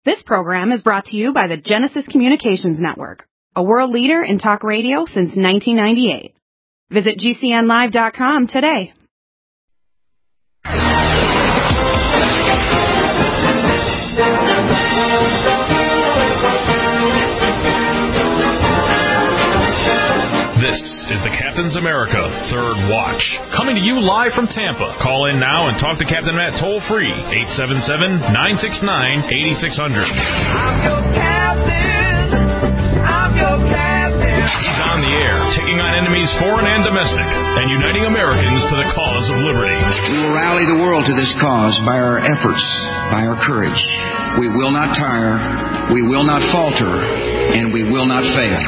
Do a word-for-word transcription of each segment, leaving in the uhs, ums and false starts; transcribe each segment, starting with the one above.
This program is brought to you by the Genesis Communications Network, a world leader in talk radio since nineteen ninety-eight. Visit G C N live dot com today. This is the Captain's America Third Watch, coming to you live from Tampa. Call in now and talk to Captain Matt toll-free, eight seven seven, nine six nine, eight six zero zero. I'm your captain. I'm your captain. He's on the air, taking on enemies foreign and domestic, and uniting Americans to the cause of liberty. We will rally the world to this cause by our efforts, by our courage. We will not tire, we will not falter, and we will not fail.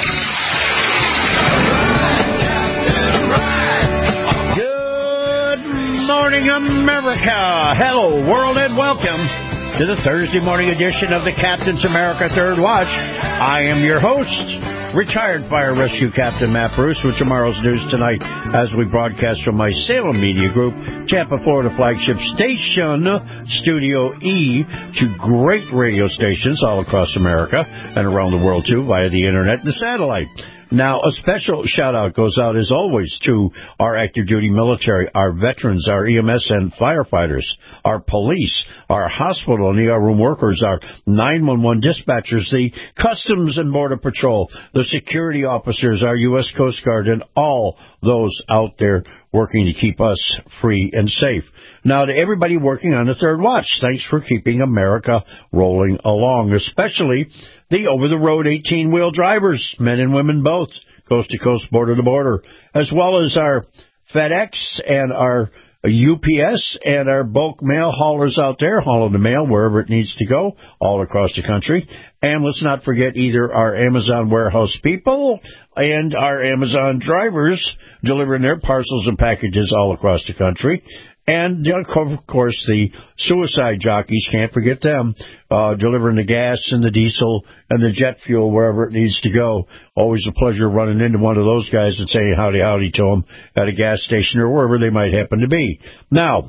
Good morning, America. Hello, world, and welcome to the Thursday morning edition of the Captain's America Third Watch. I am your host, retired Fire Rescue Captain Matt Bruce, with tomorrow's news tonight as we broadcast from my Salem Media Group, Tampa, Florida flagship station, Studio E, to great radio stations all across America and around the world, too, via the internet and the satellite. Now, a special shout-out goes out, as always, to our active-duty military, our veterans, our E M S and firefighters, our police, our hospital and E R room workers, our nine one one dispatchers, the Customs and Border Patrol, the security officers, our U S Coast Guard, and all those out there working to keep us free and safe. Now, to everybody working on the Third Watch, thanks for keeping America rolling along, especially the over-the-road eighteen-wheel drivers, men and women both, coast-to-coast, border-to-border, as well as our FedEx and our U P S and our bulk mail haulers out there, hauling the mail wherever it needs to go, all across the country. And let's not forget either our Amazon warehouse people and our Amazon drivers delivering their parcels and packages all across the country. And, of course, the suicide jockeys, can't forget them, uh, delivering the gas and the diesel and the jet fuel wherever it needs to go. Always a pleasure running into one of those guys and saying howdy, howdy to them at a gas station or wherever they might happen to be. Now,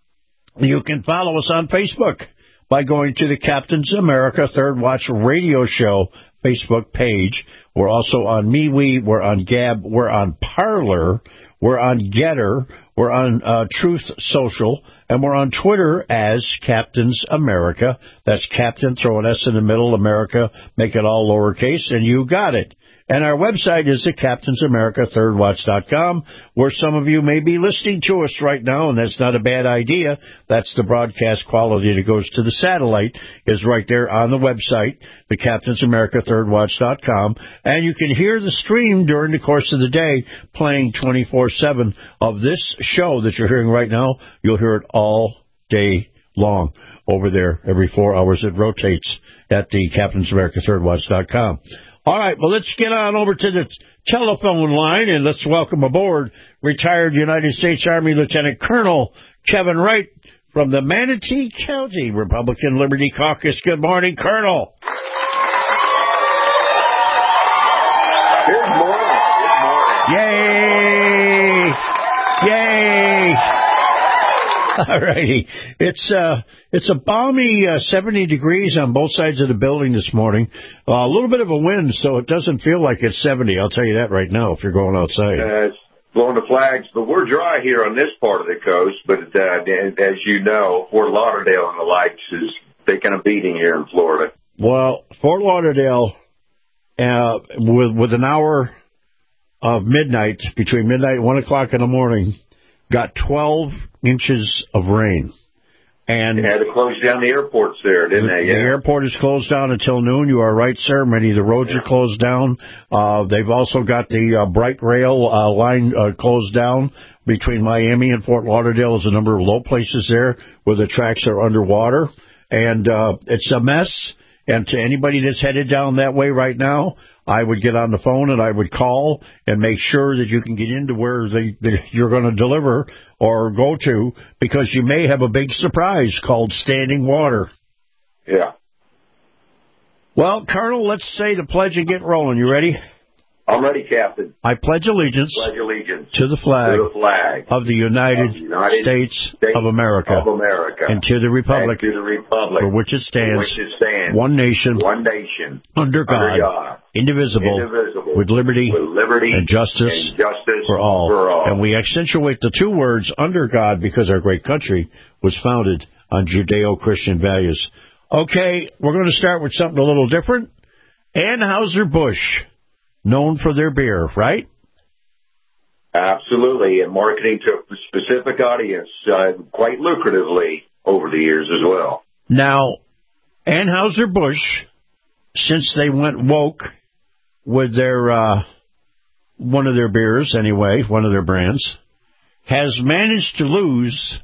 you can follow us on Facebook by going to the Captain's America Third Watch Radio Show Facebook page. We're also on MeWe, we're on Gab, we're on Parler, we're on Getter, we're on uh, Truth Social, and we're on Twitter as Captain's America. That's Captain, throw an S in the middle, America, make it all lowercase, and you got it. And our website is the Captain's America Third Watch dot com, where some of you may be listening to us right now, and that's not a bad idea. That's the broadcast quality that goes to the satellite, is right there on the website, the Captain's America Third Watch dot com. And you can hear the stream during the course of the day, playing twenty-four seven of this show that you're hearing right now. You'll hear it all day long over there. Every four hours it rotates at the Captain's America Third Watch dot com. All right, well, let's get on over to the telephone line, and let's welcome aboard retired United States Army Lieutenant Colonel Kevin Wright from the Manatee County Republican Liberty Caucus. Good morning, Colonel. Good morning. Good morning. Yay! Yay! All righty. It's uh, it's a balmy uh, seventy degrees on both sides of the building this morning. Uh, a little bit of a wind, so it doesn't feel like it's seventy. I'll tell you that right now if you're going outside. Uh, it's blowing the flags, but we're dry here on this part of the coast. But uh, as you know, Fort Lauderdale and the likes is taking a beating here in Florida. Well, Fort Lauderdale, uh, with, with an hour of midnight, between midnight and one o'clock in the morning, got twelve inches of rain. And they had to close down the airports there, didn't the, they? Yeah. The airport is closed down until noon. You are right, sir. Many of the roads are closed down. Uh, they've also got the uh, Bright Rail uh, line uh, closed down between Miami and Fort Lauderdale. There's a number of low places there where the tracks are underwater. And uh, it's a mess. And to anybody that's headed down that way right now, I would get on the phone and I would call and make sure that you can get into where they, they, you're going to deliver or go to, because you may have a big surprise called standing water. Yeah. Well, Colonel, let's say the pledge and get rolling. You ready? I'm ready, Captain. I pledge allegiance, Pledge allegiance to the flag, to the flag of the United, of the United States, States of America, of America, and to the republic, and to the republic for which it stands, for which it stands one nation, one nation, under God, under God indivisible, indivisible, with liberty, with liberty and justice, and justice for all. for all. And we accentuate the two words under God because our great country was founded on Judeo-Christian values. Okay, we're going to start with something a little different. Anheuser-Busch, known for their beer, right? Absolutely, and marketing to a specific audience uh, quite lucratively over the years as well. Now, Anheuser-Busch, since they went woke with their uh, one of their beers anyway, one of their brands, has managed to lose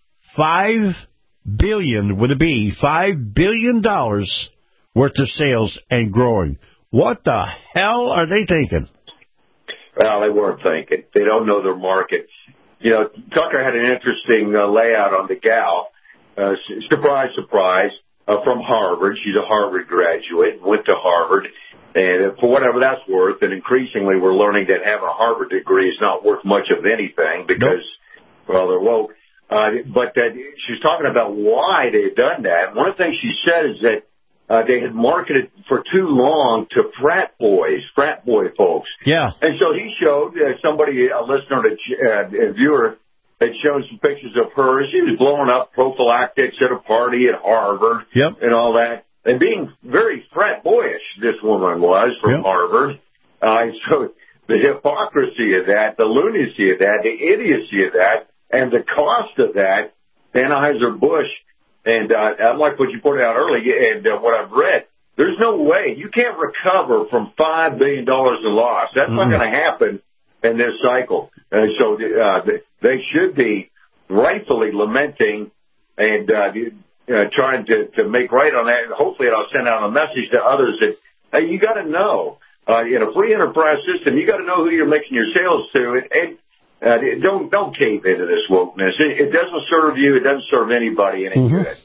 five billion with a B, five billion dollars worth of sales and growing. What the hell are they thinking? Well, they weren't thinking. They don't know their market. You know, Tucker had an interesting uh, layout on the gal. Uh, surprise, surprise, uh, from Harvard. She's a Harvard graduate, went to Harvard. And for whatever that's worth, and increasingly we're learning that having a Harvard degree is not worth much of anything because, nope. well, they're woke. Uh, but uh, she's talking about why they've done that. One of the things she said is that Uh, they had marketed for too long to frat boys, frat boy folks. Yeah. And so he showed uh, somebody, a listener, uh, a viewer, had shown some pictures of her. She was blowing up prophylactics at a party at Harvard yep. and all that. And being very frat boyish, this woman was from yep. Harvard. Uh, so the hypocrisy of that, the lunacy of that, the idiocy of that, and the cost of that, Anheuser-Busch, and uh, I like what you pointed out earlier, and uh, what I've read, there's no way. You can't recover from five billion dollars in loss. That's mm-hmm. not going to happen in this cycle. And so uh, they should be rightfully lamenting and uh, uh, trying to, to make right on that. Hopefully it'll send out a message to others that, hey, you got to know. Uh, in a free enterprise system, you got to know who you're making your sales to. And, and Uh, don't don't cave into this wokeness. It, it doesn't serve you. It doesn't serve anybody any mm-hmm. good.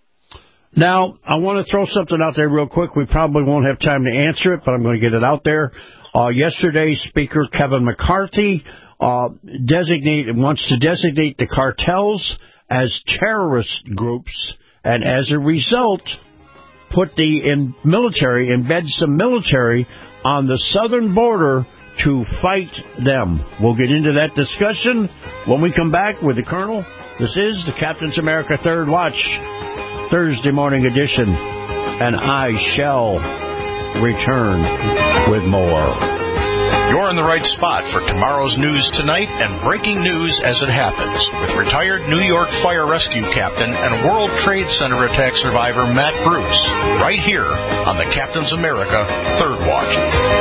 Now, I want to throw something out there real quick. We probably won't have time to answer it, but I'm going to get it out there. Uh, yesterday, Speaker Kevin McCarthy uh, designate, wants to designate the cartels as terrorist groups, and as a result, put the in military, embed some military on the southern border to fight them. We'll get into that discussion when we come back with the Colonel. This is the Captain's America Third Watch, Thursday morning edition, and I shall return with more. You're in the right spot for tomorrow's news tonight and breaking news as it happens with retired New York Fire Rescue Captain and World Trade Center attack survivor Matt Bruce, right here on the Captain's America Third Watch.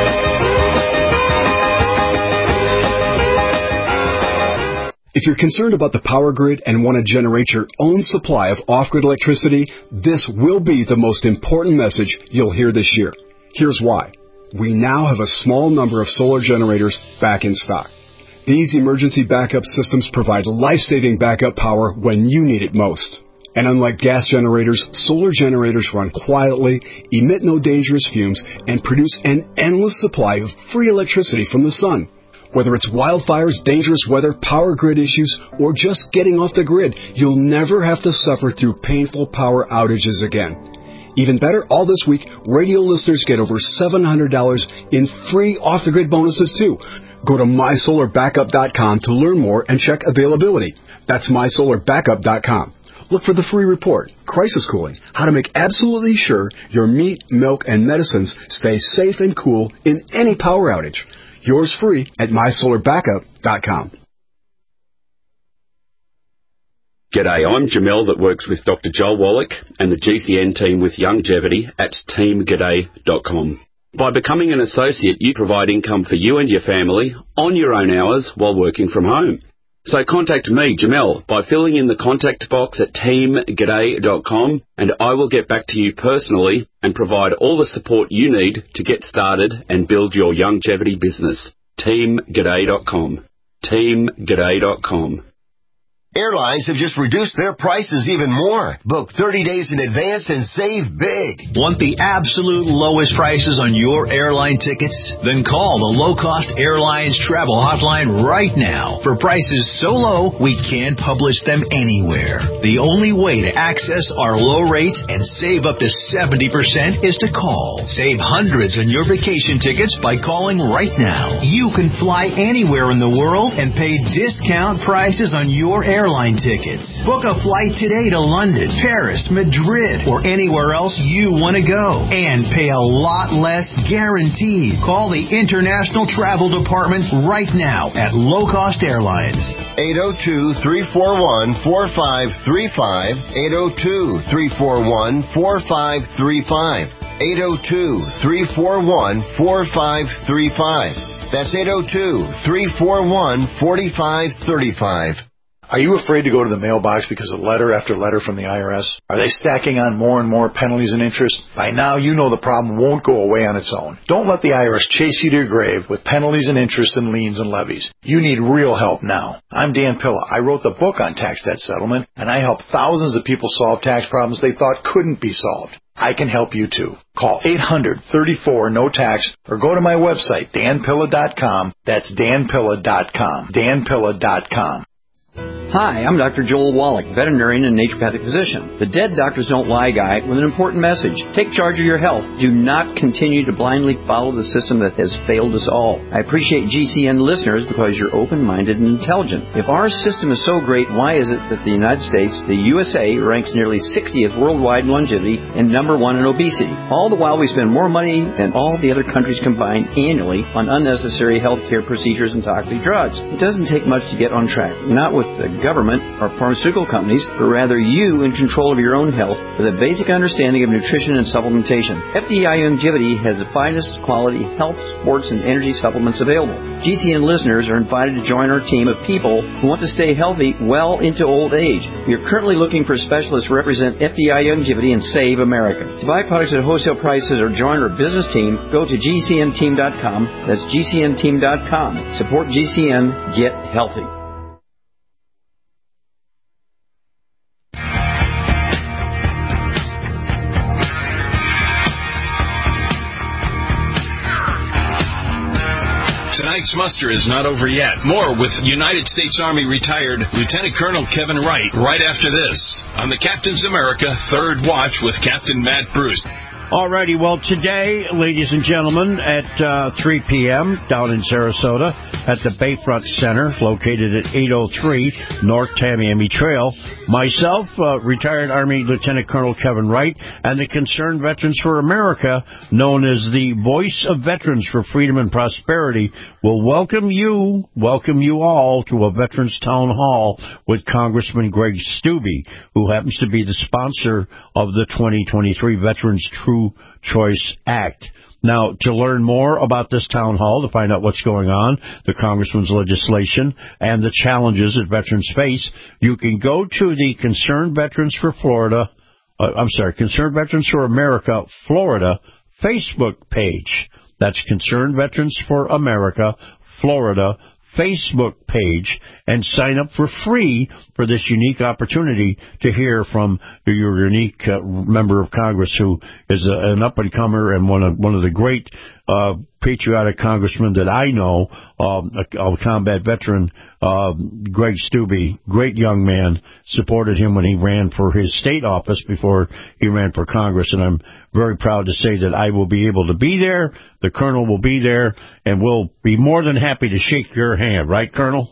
If you're concerned about the power grid and want to generate your own supply of off-grid electricity, this will be the most important message you'll hear this year. Here's why. We now have a small number of solar generators back in stock. These emergency backup systems provide life-saving backup power when you need it most. And unlike gas generators, solar generators run quietly, emit no dangerous fumes, and produce an endless supply of free electricity from the sun. Whether it's wildfires, dangerous weather, power grid issues, or just getting off the grid, you'll never have to suffer through painful power outages again. Even better, all this week, radio listeners get over seven hundred dollars in free off-the-grid bonuses, too. Go to my solar backup dot com to learn more and check availability. That's my solar backup dot com. Look for the free report, Crisis Cooling, how to make absolutely sure your meat, milk, and medicines stay safe and cool in any power outage. Yours free at my solar backup dot com. G'day, I'm Jamel that works with Doctor Joel Wallach and the G C N team with Longevity at team g'day dot com. By becoming an associate, you provide income for you and your family on your own hours while working from home. So contact me, Jamel, by filling in the contact box at team g'day dot com, and I will get back to you personally and provide all the support you need to get started and build your longevity business. team g'day dot com. team g'day dot com. Airlines have just reduced their prices even more. Book thirty days in advance and save big. Want the absolute lowest prices on your airline tickets? Then call the Low Cost Airlines Travel Hotline right now. For prices so low, we can't publish them anywhere. The only way to access our low rates and save up to seventy percent is to call. Save hundreds on your vacation tickets by calling right now. You can fly anywhere in the world and pay discount prices on your airline airline tickets. Book a flight today to London, Paris, Madrid, or anywhere else you want to go and pay a lot less guaranteed. Call the International Travel Department right now at Low Cost Airlines. eight oh two, three four one, four five three five, eight oh two, three four one, four five three five, eight oh two, three four one, four five three five. That's eight oh two, three four one, four five three five. Are you afraid to go to the mailbox because of letter after letter from the I R S? Are they stacking on more and more penalties and interest? By now, you know the problem won't go away on its own. Don't let the I R S chase you to your grave with penalties and interest and liens and levies. You need real help now. I'm Dan Pilla. I wrote the book on tax debt settlement, and I help thousands of people solve tax problems they thought couldn't be solved. I can help you too. Call eight hundred, thirty-four, no tax or go to my website, dan pilla dot com. That's dan pilla dot com. dan pilla dot com. Hi, I'm Doctor Joel Wallach, veterinarian and naturopathic physician. The Dead Doctors Don't Lie guy with an important message. Take charge of your health. Do not continue to blindly follow the system that has failed us all. I appreciate G C N listeners because you're open-minded and intelligent. If our system is so great, why is it that the United States, the U S A, ranks nearly sixtieth worldwide in longevity and number one in obesity? All the while we spend more money than all the other countries combined annually on unnecessary healthcare procedures and toxic drugs. It doesn't take much to get on track. Not with the government or pharmaceutical companies, but rather you in control of your own health with a basic understanding of nutrition and supplementation. F D I Longevity has the finest quality health, sports, and energy supplements available. G C N listeners are invited to join our team of people who want to stay healthy well into old age. We are currently looking for specialists to represent F D I Longevity and Save America. To buy products at wholesale prices or join our business team, go to G C N team dot com. That's G C N team dot com. Support G C N. Get healthy. Tonight's muster is not over yet. More with United States Army retired Lieutenant Colonel Kevin Wright right after this on the Captain's America Third Watch with Captain Matt Bruce. Alrighty, well, today, ladies and gentlemen, at uh, three p.m. down in Sarasota at the Bayfront Center, located at eight oh three North Tamiami Trail, myself, uh, retired Army Lieutenant Colonel Kevin Wright, and the Concerned Veterans for America, known as the Voice of Veterans for Freedom and Prosperity, will welcome you, welcome you all to a Veterans Town Hall with Congressman Greg Steube, who happens to be the sponsor of the twenty twenty-three Veterans True Choice Act. Now, to learn more about this town hall, to find out what's going on, the Congressman's legislation, and the challenges that veterans face, you can go to the Concerned Veterans for Florida, uh, I'm sorry, Concerned Veterans for America, Florida, Facebook page. That's Concerned Veterans for America, Florida, Facebook page, and sign up for free for this unique opportunity to hear from your unique uh, member of Congress who is a, an up-and-comer and one of one of the great uh, patriotic congressmen that I know, um, a, a combat veteran, uh, Greg Steube, great young man, supported him when he ran for his state office before he ran for Congress, and I'm very proud to say that I will be able to be there, the Colonel will be there, and we'll be more than happy to shake your hand, right, Colonel?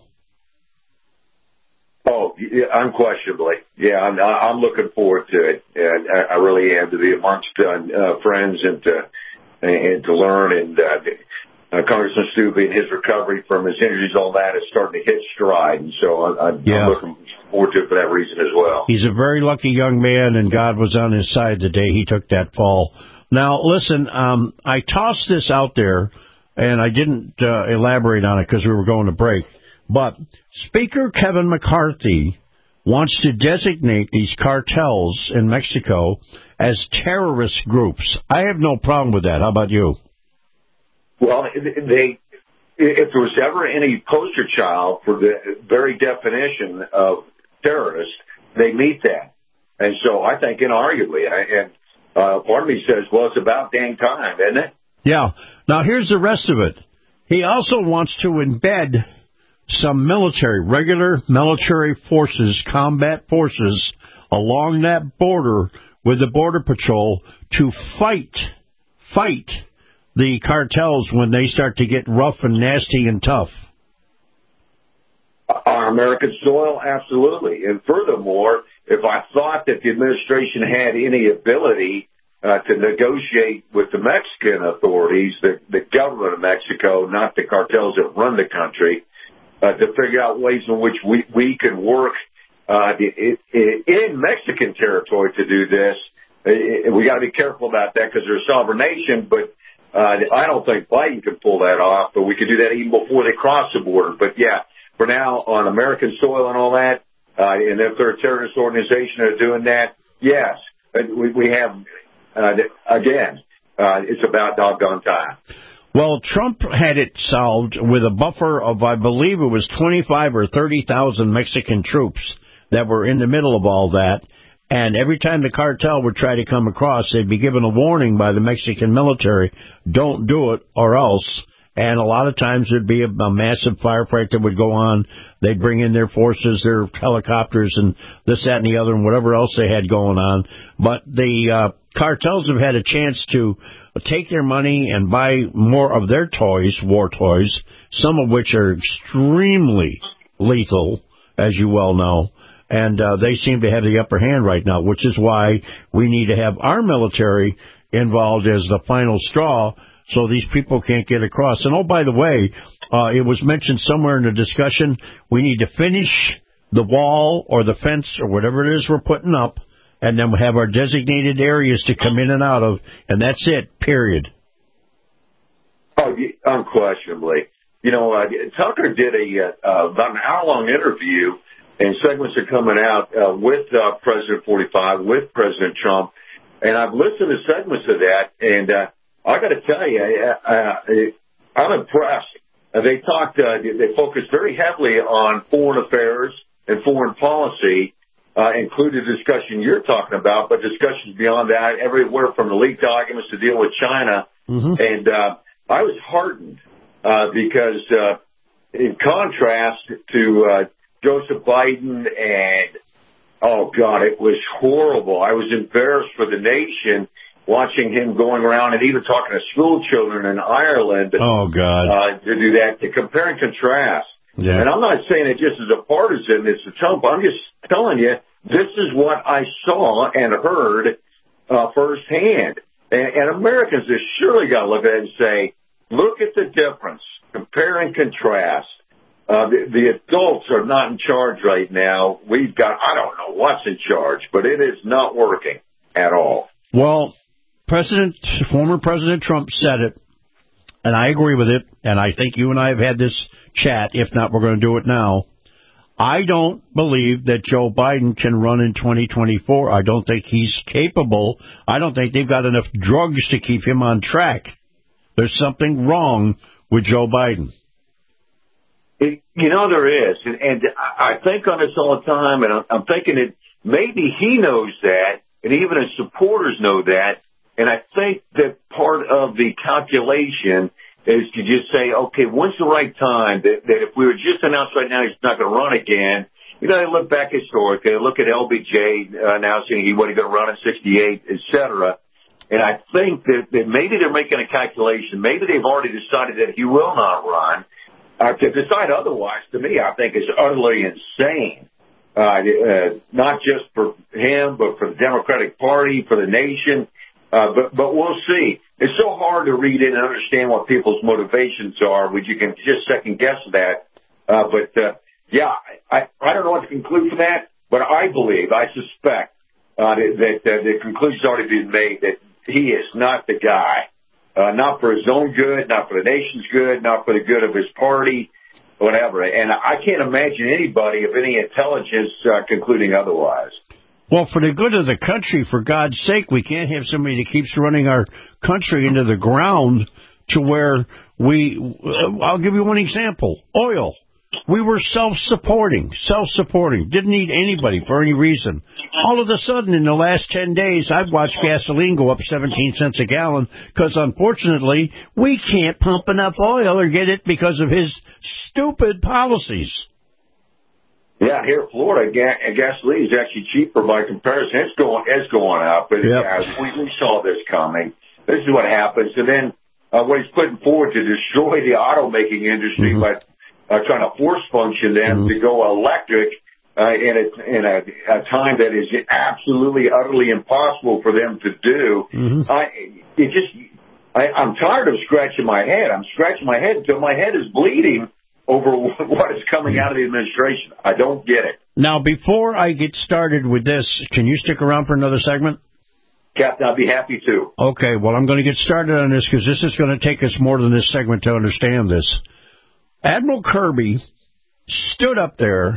Oh, yeah, unquestionably. Yeah, I'm, I'm looking forward to it, and I really am, to be amongst uh, friends and to and to learn. And uh, uh, Congressman Steube and his recovery from his injuries, all that, is starting to hit stride, and so I'm, yeah. I'm looking forward to it for that reason as well. He's a very lucky young man, and God was on his side the day he took that fall. Now, listen, um, I tossed this out there, and I didn't uh, elaborate on it because we were going to break. But Speaker Kevin McCarthy wants to designate these cartels in Mexico as terrorist groups. I have no problem with that. How about you? Well, they, if there was ever any poster child for the very definition of terrorists, they meet that. And so I think inarguably, and uh, part of me says, well, it's about dang time, isn't it? Yeah. Now, here's the rest of it. He also wants to embed some military, regular military forces, combat forces, along that border with the Border Patrol to fight, fight the cartels when they start to get rough and nasty and tough. On American soil, absolutely. And furthermore, if I thought that the administration had any ability uh, to negotiate with the Mexican authorities, the, the government of Mexico, not the cartels that run the country, uh, to figure out ways in which we, we can work uh, in, in Mexican territory to do this, we got to be careful about that because they're a sovereign nation, but uh, I don't think Biden can pull that off, but we could do that even before they cross the border. But, yeah, for now, on American soil and all that, uh, and if they're a terrorist organization that are doing that, yes, we, we have, uh, again, uh, it's about doggone time. Well, Trump had it solved with a buffer of, I believe it was twenty-five or thirty thousand Mexican troops that were in the middle of all that. And every time the cartel would try to come across, they'd be given a warning by the Mexican military, don't do it or else. And a lot of times there'd be a, a massive firefight that would go on. They'd bring in their forces, their helicopters, and this, that, and the other, and whatever else they had going on. But the uh, cartels have had a chance to take their money and buy more of their toys, war toys, some of which are extremely lethal, as you well know. And uh, they seem to have the upper hand right now, which is why we need to have our military involved as the final straw so these people can't get across. And, oh, by the way, uh, it was mentioned somewhere in the discussion, we need to finish the wall or the fence or whatever it is we're putting up, and then we'll have our designated areas to come in and out of, and that's it, period. Oh, unquestionably. You know, uh, Tucker did a uh, about an hour-long interview, and segments are coming out uh, with uh, President forty-five, with President Trump. And I've listened to segments of that, and uh, I got to tell you, uh, uh, I'm impressed. Uh, they talked, uh, they focused very heavily on foreign affairs and foreign policy, uh, including the discussion you're talking about, but discussions beyond that, everywhere from the leaked documents to deal with China. Mm-hmm. And uh, I was heartened uh, because, uh, in contrast to uh, Joseph Biden and, oh, God, it was horrible. I was embarrassed for the nation watching him going around and even talking to school children in Ireland. Oh, God. Uh, to do that, to compare and contrast. Yeah. And I'm not saying it just as a partisan, it's a Trump. I'm just telling you, this is what I saw and heard uh, firsthand. And, and Americans have surely got to look at it and say, look at the difference. Compare and contrast. Uh, the, the adults are not in charge right now. We've got, I don't know what's in charge, but it is not working at all. Well, President, former President Trump said it, and I agree with it, and I think you and I have had this chat. If not, we're going to do it now. I don't believe that Joe Biden can run in twenty twenty-four. I don't think he's capable. I don't think they've got enough drugs to keep him on track. There's something wrong with Joe Biden. It, you know, there is, and, and I think on this all the time, and I'm, I'm thinking that maybe he knows that, and even his supporters know that, and I think that part of the calculation is to just say, okay, when's the right time, that, that if we were just announced right now he's not going to run again, you know, they look back historically, they look at L B J uh, announcing he wasn't going to run in sixty-eight, et cetera, and I think that, that maybe they're making a calculation, maybe they've already decided that he will not run. Uh, to decide otherwise, to me, I think is utterly insane. Uh, uh, not just for him, but for the Democratic Party, for the nation. Uh, but, but we'll see. It's so hard to read in and understand what people's motivations are, which you can just second guess that. Uh, but, uh, yeah, I, I don't know what to conclude from that, but I believe, I suspect, uh, that, that uh, the conclusion's already been made that he is not the guy. Uh, not for his own good, not for the nation's good, not for the good of his party, whatever. And I can't imagine anybody of any intelligence uh, concluding otherwise. Well, for the good of the country, for God's sake, we can't have somebody that keeps running our country into the ground to where we, uh, I'll give you one example, oil. We were self-supporting, self-supporting. Didn't need anybody for any reason. All of a sudden, in the last ten days, I've watched gasoline go up seventeen cents a gallon because, unfortunately, we can't pump enough oil or get it because of his stupid policies. Yeah, here in Florida, ga- gasoline is actually cheaper by comparison. It's going, it's going up. But Yep. yeah, we, we saw this coming. This is what happens. And then uh, what he's putting forward to destroy the automaking industry, Mm-hmm. but uh, trying to force function them mm-hmm. to go electric uh, in, a, in a, a time that is absolutely, utterly impossible for them to do. Mm-hmm. I, it just, I, I'm tired of scratching my head. I'm scratching my head until my head is bleeding over what is coming out of the administration. I don't get it. Now, before I get started with this, can you stick around for another segment? Captain, I'd be happy to. Okay, well, I'm going to get started on this because this is going to take us more than this segment to understand this. Admiral Kirby stood up there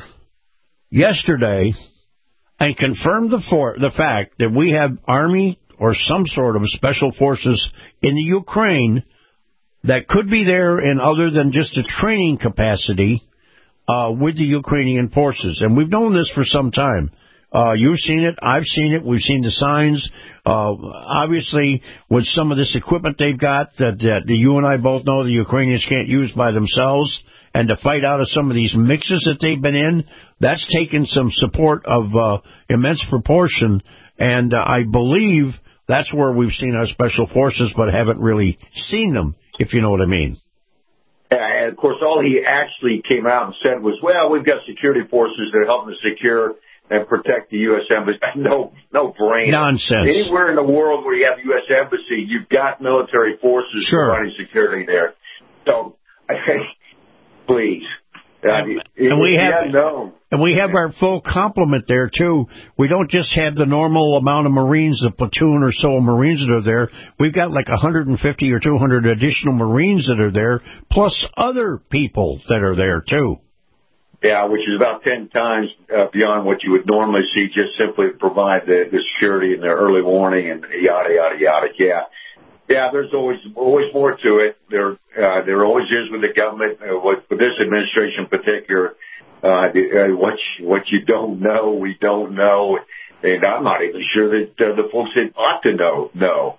yesterday and confirmed the for- the fact that we have Army or some sort of special forces in the Ukraine that could be there in other than just a training capacity uh, with the Ukrainian forces. And we've known this for some time. Uh, you've seen it. I've seen it. We've seen the signs. Uh, obviously, with some of this equipment they've got that, that you and I both know the Ukrainians can't use by themselves, and to fight out of some of these mixes that they've been in, that's taken some support of uh, immense proportion. And uh, I believe that's where we've seen our special forces, but haven't really seen them, if you know what I mean. And, of course, all he actually came out and said was, well, we've got security forces that are helping to secure and protect the U S Embassy. No, no brain. Nonsense. Anywhere in the world where you have U S Embassy, you've got military forces sure. providing security there. So, I think, please. And, and we have, and we have our full complement there, too. We don't just have the normal amount of Marines, a platoon or so of Marines that are there. We've got like one hundred fifty or two hundred additional Marines that are there, plus other people that are there, too. Yeah, which is about ten times uh, beyond what you would normally see, just simply to provide the, the security and the early warning and yada, yada, yada. Yeah. Yeah, there's always always more to it. There uh, there always is with the government. Uh, with, with this administration in particular, uh, the, uh, what you, what you don't know, we don't know, and I'm not even sure that uh, the folks that ought to know know.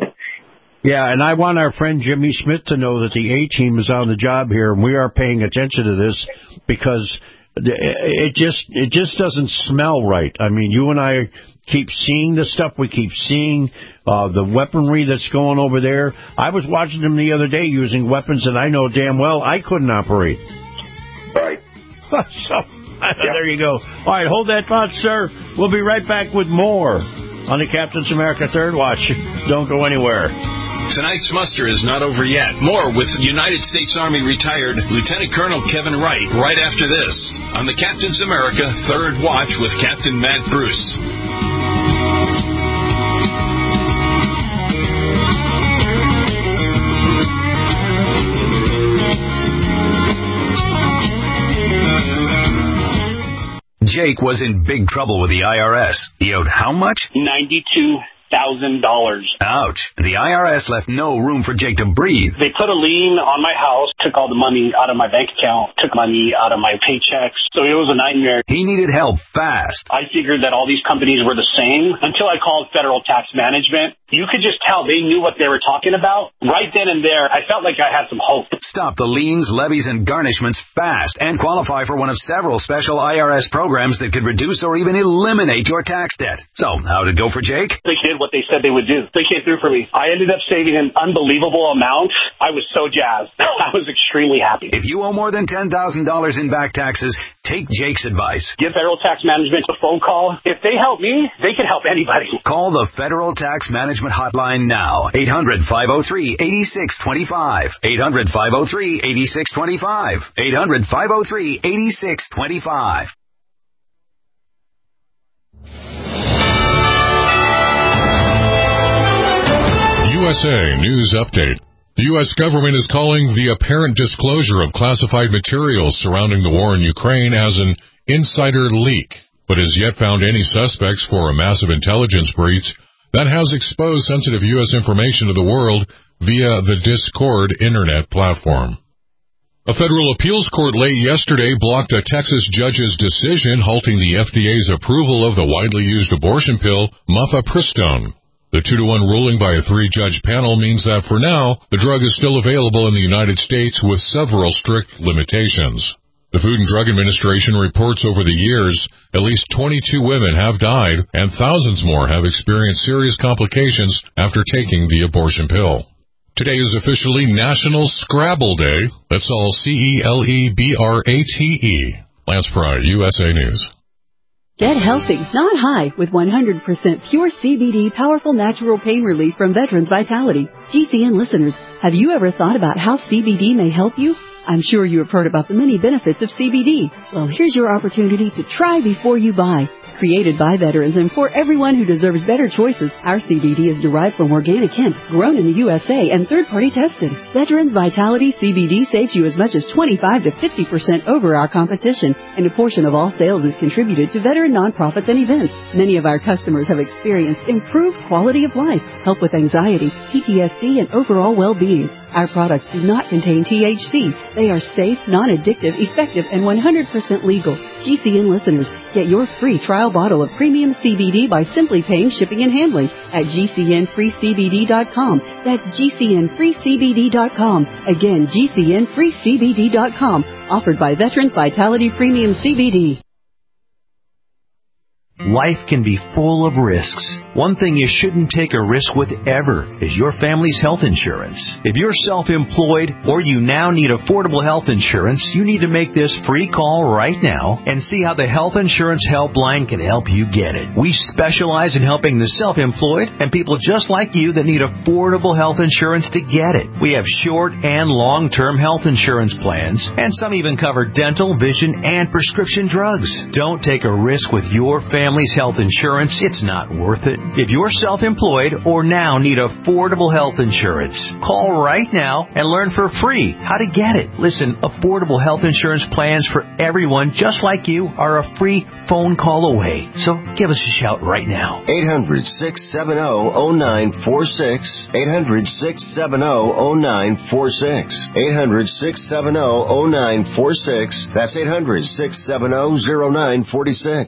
Yeah, and I want our friend Jimmy Smith to know that the A-team is on the job here, and we are paying attention to this because it just it just doesn't smell right. I mean, you and I keep seeing the stuff. We keep seeing uh, the weaponry that's going over there. I was watching them the other day using weapons that I know damn well I couldn't operate. Right. so, yeah. There you go. All right, hold that thought, sir. We'll be right back with more on the Captain's America Third Watch. Don't go anywhere. Tonight's muster is not over yet. More with United States Army retired Lieutenant Colonel Kevin Wright right after this on the Captain's America Third Watch with Captain Matt Bruce. Jake was in big trouble with the I R S. He owed how much? ninety-two thousand dollars. Ouch. The I R S left no room for Jake to breathe. They put a lien on my house, took all the money out of my bank account, took money out of my paychecks. So it was a nightmare. He needed help fast. I figured that all these companies were the same until I called Federal Tax Management. You could just tell they knew what they were talking about. Right then and there, I felt like I had some hope. Stop the liens, levies, and garnishments fast and qualify for one of several special I R S programs that could reduce or even eliminate your tax debt. So, how did it go for Jake? They did what they said they would do. They came through for me. I ended up saving an unbelievable amount. I was so jazzed. I was extremely happy. If you owe more than ten thousand dollars in back taxes, take Jake's advice. Give Federal Tax Management a phone call. If they help me, they can help anybody. Call the Federal Tax Management Hotline now. eight hundred, five oh three, eight six two five. eight hundred, five oh three, eight six two five. eight hundred, five oh three, eight six two five. U S A News Update. The U S government is calling the apparent disclosure of classified materials surrounding the war in Ukraine as an insider leak, but has yet found any suspects for a massive intelligence breach that has exposed sensitive U S information to the world via the Discord internet platform. A federal appeals court late yesterday blocked a Texas judge's decision halting the F D A's approval of the widely used abortion pill, mifepristone. The two to one ruling by a three-judge panel means that for now, the drug is still available in the United States with several strict limitations. The Food and Drug Administration reports over the years, at least twenty-two women have died and thousands more have experienced serious complications after taking the abortion pill. Today is officially National Scrabble Day. That's all C E L E B R A T E. Lance Pry, U S A News. Get healthy, not high, with one hundred percent pure C B D powerful natural pain relief from Veterans Vitality. G C N listeners, have you ever thought about how C B D may help you? I'm sure you have heard about the many benefits of C B D. Well, here's your opportunity to try before you buy. Created by veterans and for everyone who deserves better choices, our C B D is derived from organic hemp, grown in the U S A and third-party tested. Veterans Vitality C B D saves you as much as twenty-five to fifty percent over our competition, and a portion of all sales is contributed to veteran nonprofits and events. Many of our customers have experienced improved quality of life, help with anxiety, P T S D, and overall well-being. Our products do not contain T H C. They are safe, non-addictive, effective, and one hundred percent legal. G C N listeners, get your free trial bottle of premium C B D by simply paying shipping and handling at G C N free C B D dot com. That's G C N free C B D dot com. Again, G C N free C B D dot com. Offered by Veterans Vitality Premium C B D. Life can be full of risks. One thing you shouldn't take a risk with ever is your family's health insurance. If you're self-employed or you now need affordable health insurance, you need to make this free call right now and see how the Health Insurance Helpline can help you get it. We specialize in helping the self-employed and people just like you that need affordable health insurance to get it. We have short and long-term health insurance plans, and some even cover dental, vision, and prescription drugs. Don't take a risk with your family. Family's health insurance, it's not worth it. If you're self-employed or now need affordable health insurance, call right now and learn for free how to get it. Listen, affordable health insurance plans for everyone just like you are a free phone call away. So give us a shout right now. eight hundred, six seven zero, zero nine four six. eight hundred, six seven zero, zero nine four six. eight hundred, six seven zero, zero nine four six. That's eight hundred, six seven zero, zero nine four six.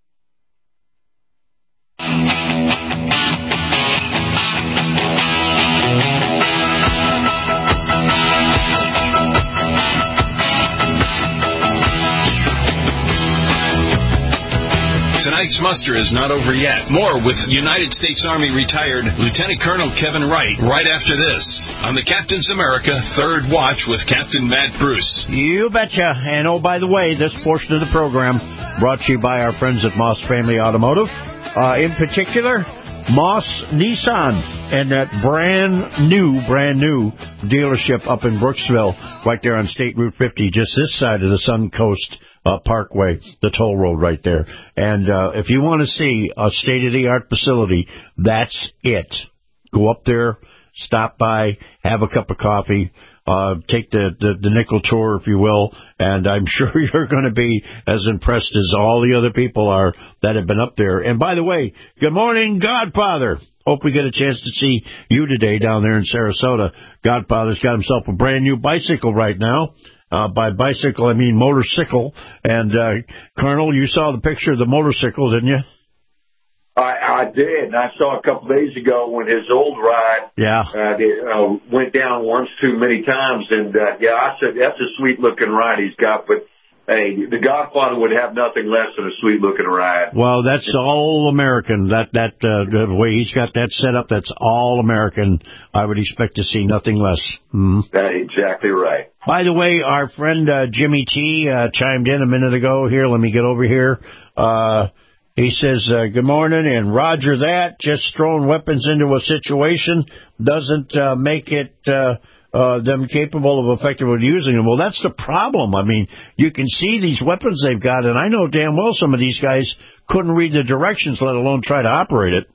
Tonight's muster is not over yet. More with United States Army retired Lieutenant Colonel Kevin Wright right after this on the Captain's America Third Watch with Captain Matt Bruce. You betcha. And oh, by the way, this portion of the program brought to you by our friends at Moss Family Automotive. Uh, in particular, Moss Nissan and that brand new, brand new dealership up in Brooksville, right there on State Route fifty, just this side of the Suncoast uh, Parkway, the toll road right there. And uh, if you want to see a state-of-the-art facility, that's it. Go up there, stop by, have a cup of coffee, uh, take the, the, the nickel tour, if you will, and I'm sure you're going to be as impressed as all the other people are that have been up there. And by the way, good morning, Godfather. Hope we get a chance to see you today down there in Sarasota. Godfather's got himself a brand new bicycle right now. Uh, by bicycle, I mean motorcycle. And, uh, Colonel, you saw the picture of the motorcycle, didn't you? I, I did, and I saw a couple days ago when his old ride yeah. uh, they, uh, went down once too many times, and uh, yeah, I said that's a sweet looking ride he's got. But hey, the Godfather would have nothing less than a sweet looking ride. Well, that's all American. That that uh, the way he's got that set up, that's all American. I would expect to see nothing less. Mm-hmm. That's exactly right. By the way, our friend uh, Jimmy T uh, chimed in a minute ago. Here, let me get over here. Uh, He says, uh, good morning, and roger that. Just throwing weapons into a situation doesn't uh, make it uh, uh, them capable of effectively using them. Well, that's the problem. I mean, you can see these weapons they've got, and I know damn well some of these guys couldn't read the directions, let alone try to operate it.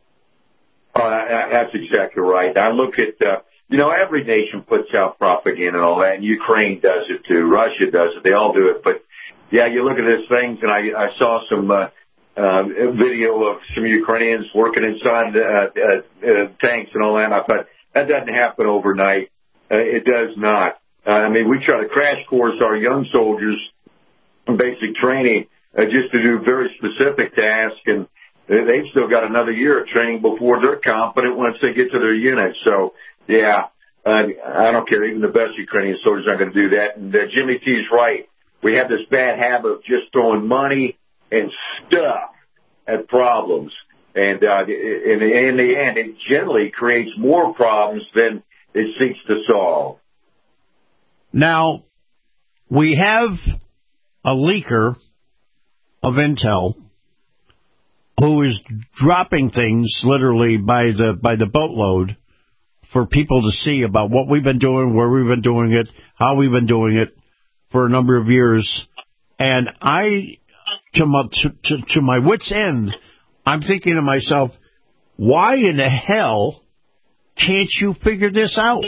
Oh, that's exactly right. I look at, uh, you know, every nation puts out propaganda and all that, and Ukraine does it too. Russia does it. They all do it. But, yeah, you look at these things, and I, I saw some uh, uh, video of some Ukrainians working inside uh, uh, uh, tanks and all that, and I thought, that doesn't happen overnight. Uh, it does not. Uh, I mean, we try to crash course our young soldiers in basic training uh, just to do very specific tasks, and they've still got another year of training before they're competent once they get to their unit. So, yeah, uh, I don't care. Even the best Ukrainian soldiers aren't going to do that. And uh, Jimmy T's right. We have this bad habit of just throwing money and stuff at problems. And uh, in, in the end, it generally creates more problems than it seeks to solve. Now, we have a leaker of intel who is dropping things literally by the by the boatload for people to see about what we've been doing, where we've been doing it, how we've been doing it for a number of years. And I, to my, to, to, to my wit's end, I'm thinking to myself, why in the hell can't you figure this out?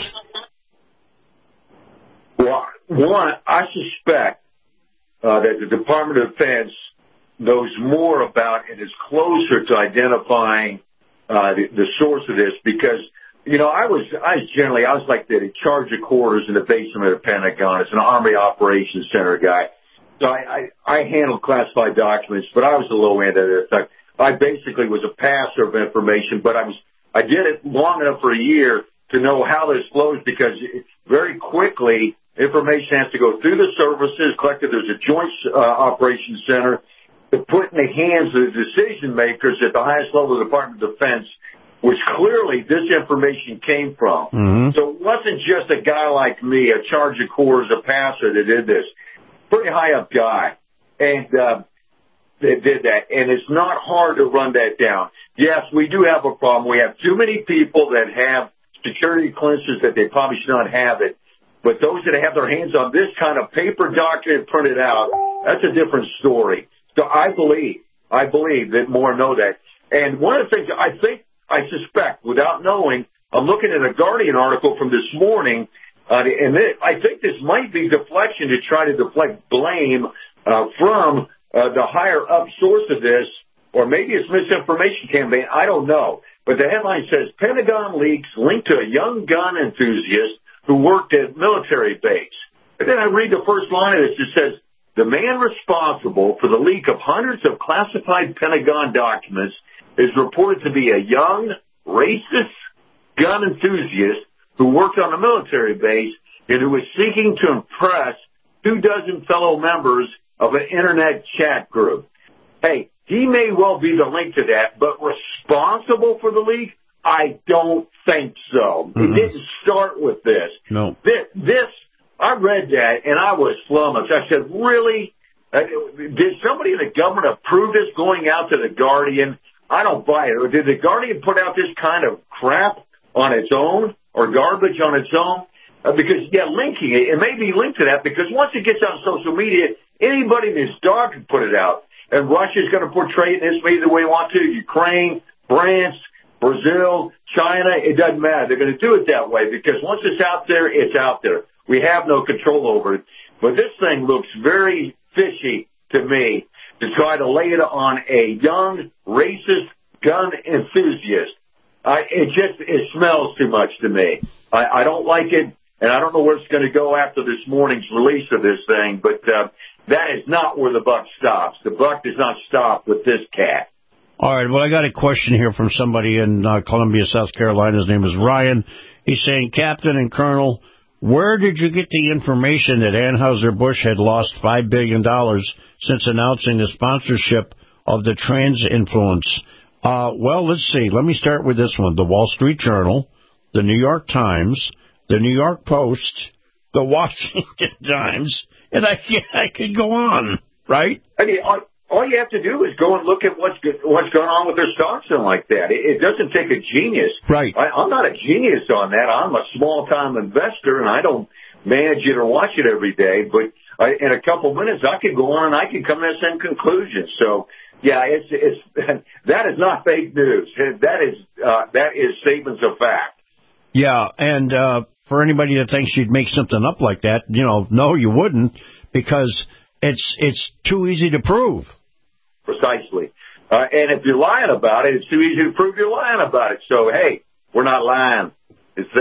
Well, one, I suspect uh, that the Department of Defense knows more about and is closer to identifying uh, the, the source of this because, you know, I was, I was generally, I was like the charge of quarters in the basement of the Pentagon as an Army Operations Center guy. So I, I, I handled classified documents, but I was the low end of it. I basically was a passer of information, but I was, I did it long enough for a year to know how this flows because very quickly information has to go through the services, collected. There's a joint uh, operations center to put in the hands of the decision makers at the highest level of the Department of Defense, which clearly this information came from. Mm-hmm. So it wasn't just a guy like me, a charge of corps, a passer that did this. Pretty high up guy. And, uh, they did that. And it's not hard to run that down. Yes, we do have a problem. We have too many people that have security clearances that they probably should not have it. But those that have their hands on this kind of paper document printed out, that's a different story. So I believe, I believe that more know that. And one of the things I think, I suspect, without knowing, I'm looking at a Guardian article from this morning, uh, and it, I think this might be deflection to try to deflect blame uh, from uh, the higher up source of this, or maybe it's misinformation campaign. I don't know. But the headline says, Pentagon leaks linked to a young gun enthusiast who worked at military base. And then I read the first line of this. It says, the man responsible for the leak of hundreds of classified Pentagon documents is reported to be a young, racist gun enthusiast who worked on a military base and who was seeking to impress two dozen fellow members of an internet chat group. Hey, he may well be the link to that, but responsible for the leak? I don't think so. Mm-hmm. It didn't start with this. No. This, this, I read that and I was flummoxed. I said, really? Uh, did somebody in the government approve this going out to the Guardian? I don't buy it. Or did the Guardian put out this kind of crap on its own or garbage on its own? Uh, because, yeah, linking it, it may be linked to that because once it gets on social media, anybody and his dog can put it out. And Russia's going to portray it in this way the way they want to. Ukraine, France, Brazil, China, it doesn't matter. They're going to do it that way because once it's out there, it's out there. We have no control over it. But this thing looks very fishy to me to try to lay it on a young, racist gun enthusiast. I, it just, it smells too much to me. I, I don't like it, and I don't know where it's going to go after this morning's release of this thing, but uh, that is not where the buck stops. The buck does not stop with this cat. All right, well, I got a question here from somebody in uh, Columbia, South Carolina. His name is Ryan. He's saying, Captain and Colonel, where did you get the information that Anheuser-Busch had lost five billion dollars since announcing the sponsorship of the trans influence? Uh, well, let's see. Let me start with this one. The Wall Street Journal, the New York Times, the New York Post, the Washington Times, and I, I could go on, right? I mean, all, all you have to do is go and look at what's what's going on with their stocks and like that. It, it doesn't take a genius. Right. I, I'm not a genius on that. I'm a small-time investor, and I don't manage it or watch it every day. But I, in a couple minutes, I could go on and I could come to the same conclusion. So, yeah, it's it's that is not fake news. That is uh, that is statements of fact. Yeah, and uh, for anybody that thinks you'd make something up like that, you know, no, you wouldn't, because it's it's too easy to prove. Precisely. Uh, and if you're lying about it, it's too easy to prove you're lying about it. So, hey, we're not lying. It's there.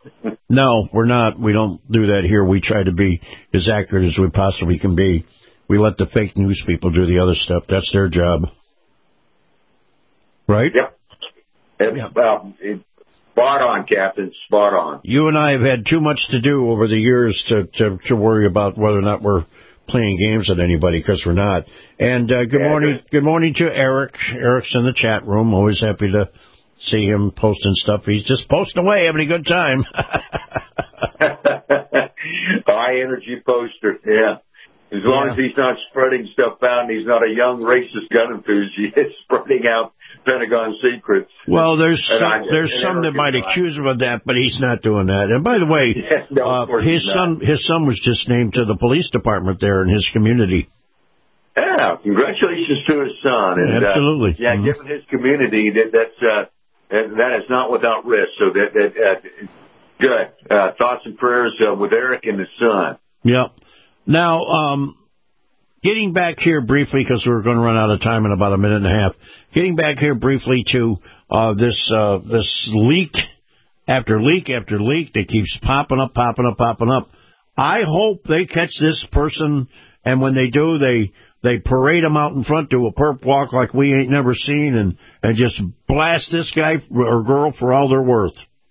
No, we're not. We don't do that here. We try to be as accurate as we possibly can be. We let the fake news people do the other stuff. That's their job. Right? Yep. It's, yep. Uh, it's spot on, Captain. Spot on. You and I have had too much to do over the years to, to, to worry about whether or not we're playing games with anybody, because we're not. And uh, good yeah, morning good. good morning to Eric. Eric's in the chat room. Always happy to see him posting stuff. He's just posting away, having a good time. High energy poster, yeah. As long yeah. as he's not spreading stuff out and he's not a young racist gun enthusiast spreading out Pentagon secrets. Well, there's some, I, there's some that might accuse him of that, but he's not doing that. And by the way, yes, no, uh, his son his son was just named to the police department there in his community. Yeah, congratulations to his son. And, Absolutely. Uh, yeah, mm-hmm. given his community, that that's uh, that is not without risk. So that that uh, good uh, thoughts and prayers uh, with Eric and his son. Yep. Now, um, getting back here briefly, because we're going to run out of time in about a minute and a half, getting back here briefly to uh, this uh, this leak after leak after leak that keeps popping up, popping up, popping up. I hope they catch this person, and when they do, they they parade them out in front to a perp walk like we ain't never seen, and, and just blast this guy or girl for all they're worth.